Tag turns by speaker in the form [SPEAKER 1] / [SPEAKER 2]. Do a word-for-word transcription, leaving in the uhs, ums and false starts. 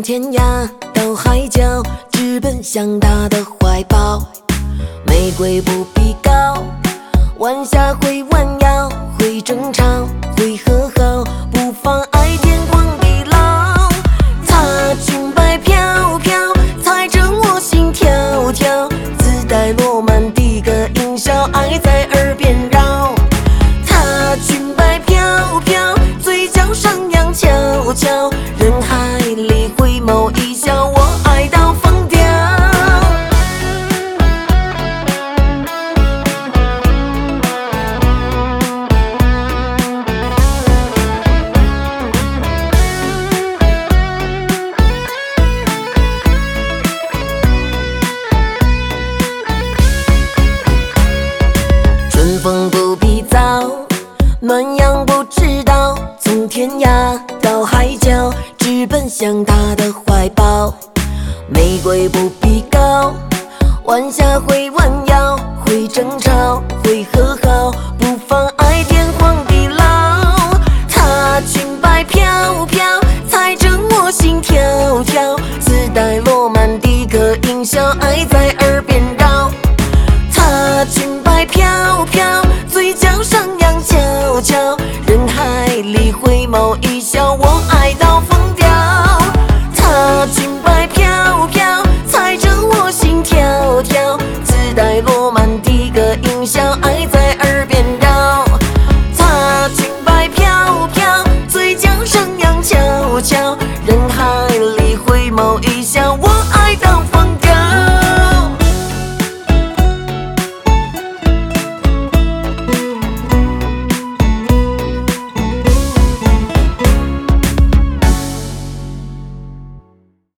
[SPEAKER 1] 天涯到海角，直奔向他的怀抱。玫瑰不必高，晚霞会弯腰，会争吵，会和好，不妨爱天荒地老。她裙摆飘飘，踩着我心跳跳，自带罗曼蒂克音效，爱在耳边绕。她裙摆飘飘，嘴角上扬悄悄，人海里回眸一笑，我爱到疯掉。春风不必早，暖阳不知道，从天涯到海角，直奔向他的怀抱。玫瑰不必高，晚霞会弯腰，会争吵，会和好，不